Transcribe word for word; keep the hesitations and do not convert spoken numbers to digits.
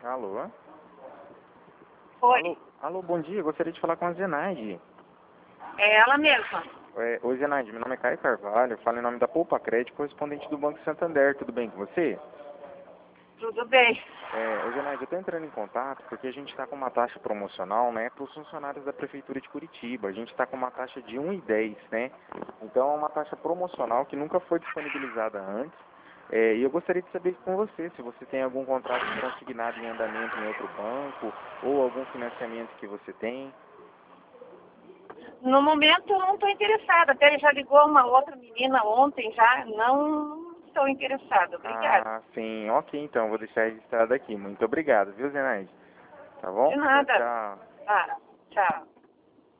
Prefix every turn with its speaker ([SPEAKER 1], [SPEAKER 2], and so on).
[SPEAKER 1] Alô?
[SPEAKER 2] Oi,
[SPEAKER 1] Alô, alô, bom dia. Gostaria de falar com a Zenaide.
[SPEAKER 2] é ela mesma.
[SPEAKER 1] É, oi, Zenaide. Meu nome é Caio Carvalho. Eu falo em nome da Poupa Crédito, correspondente do Banco Santander. Tudo bem com você?
[SPEAKER 2] Tudo bem.
[SPEAKER 1] É, ô, Zenaide, eu estou entrando em contato porque a gente está com uma taxa promocional, né, para os funcionários da Prefeitura de Curitiba. A gente está com uma taxa de um e dez, né? Então é uma taxa promocional que nunca foi disponibilizada antes. É, e eu gostaria de saber com você se você tem algum contrato consignado em andamento em outro banco ou algum financiamento que você tem.
[SPEAKER 2] No momento eu não estou interessada. Até já ligou uma outra menina ontem já. Não estou interessada. Obrigada.
[SPEAKER 1] Ah, sim. Ok, então. Vou deixar registrado aqui. Muito obrigado, viu, Zenaide? Tá bom?
[SPEAKER 2] De
[SPEAKER 1] Tchau,
[SPEAKER 2] nada.
[SPEAKER 1] tchau.
[SPEAKER 2] Ah, tchau.